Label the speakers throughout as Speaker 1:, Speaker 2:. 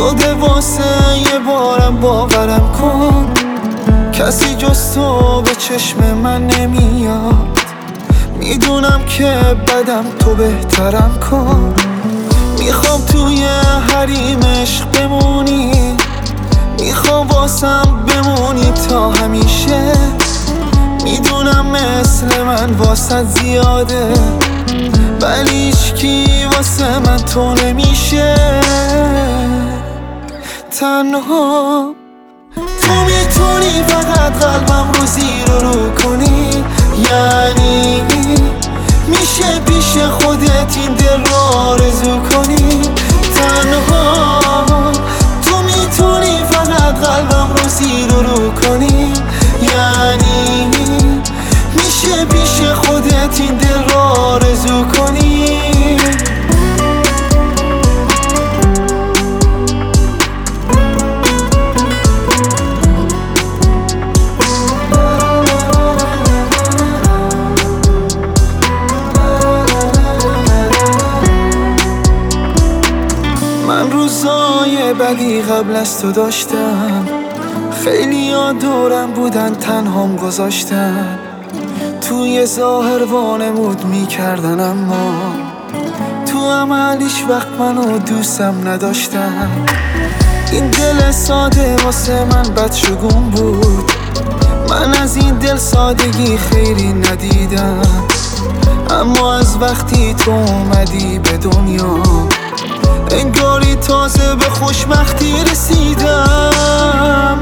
Speaker 1: شده واسه یه بارم باورم کن، کسی جز تو به چشم من نمیاد. میدونم که بدم تو بهترم کن، میخوام توی حریم عشق بمونی، میخوام واسم بمونی تا همیشه. میدونم مثل من واسه زیاده، ولی هیچکی واسه من تو نمیشه. تنها تو میتونی فقط قلبم رو زیر و رو کنی، یعنی میشه پیش خودت این دل رو آرزو کنی. تنها تو میتونی فقط قلبم رو زیر و رو کنی، یعنی میشه پیش خودت این دل رو آرزو کنی. من روزای بدی قبل از تو داشتم، خیلی ها دورم بودن تنهام گذاشتن، توی ظاهر وانمود میکردن اما تو عمل هیچ وقت منو دوستم نداشتن. این دل ساده واسه من بدشگون بود، من از این دل سادگی خیلی ندیدم. اما از وقتی تو اومدی به دنیا، انگاری تازه به خوشبختی رسیدم.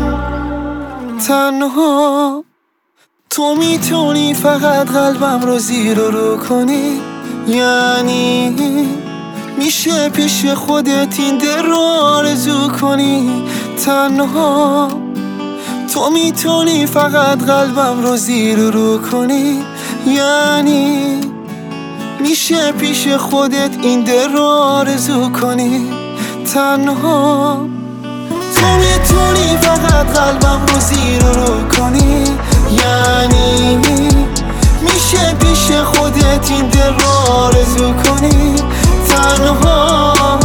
Speaker 1: تنها تو میتونی فقط قلبم رو زیر و رو کنی، یعنی میشه پیش خودت این دل رو آرزو کنی. تنها تو میتونی فقط قلبم رو زیر و رو کنی، یعنی میشه پیش خودت این دل رو آرزو کنی. تنها تو میتونی فقط قلبم رو زیر و رو کنی، یعنی میشه پیش خودت این دل رو آرزو کنی. تنها